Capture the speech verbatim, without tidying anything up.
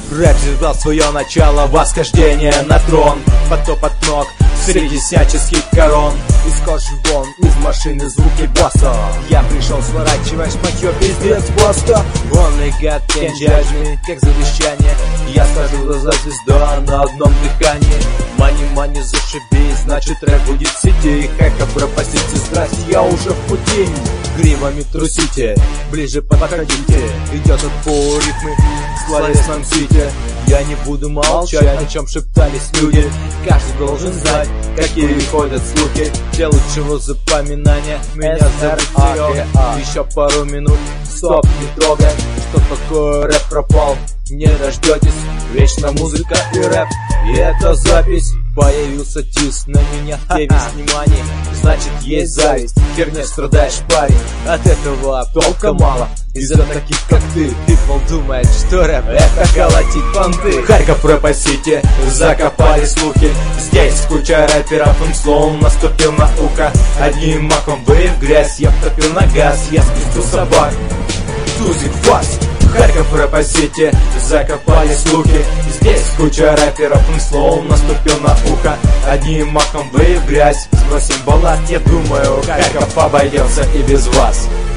Рэп ждал свое начало, восхождение на трон. Потоп от ног среди всяческих корон. Из кожи вон, из машины звуки босса. Я пришел сворачивать шматье, пиздец просто. Only God can judge me, как завещание. Я скажу за звезда на одном дыхании. Мани, мани, зашибись, значит рэп будет в сети. Хэка пропастите, здрасте, я уже в пути. Гривами трусите, ближе подходите. Идет от пол рифмы в словесном свете. Я не буду молчать, о чем шептались люди. Каждый должен знать, какие ходят слухи. Для лучшего запоминания меня зовут Серега. Еще пару минут, стоп, не трогай. Что такое рэп пропал, не дождетесь. Вечно музыка и рэп, и это запись. Появился диск, на меня тебе внимание. Значит есть зависть, херня страдаешь, парень. От этого толка мало, из-за таких как ты. People думает, что рэп это колотить понты. Харьков рэп-сити, закопали слухи. Здесь куча рэперов, им словом наступил на ухо. Одним махом вы в грязь, я втопил на газ. Я спустил собак, тузик фас. Харьков рэп-сити, закопали слухи. Здесь куча рэперов, им словом наступил на ухо. Одним махом вы в грязь. Сбросим балласт, я думаю, Харьков обойдется и без вас.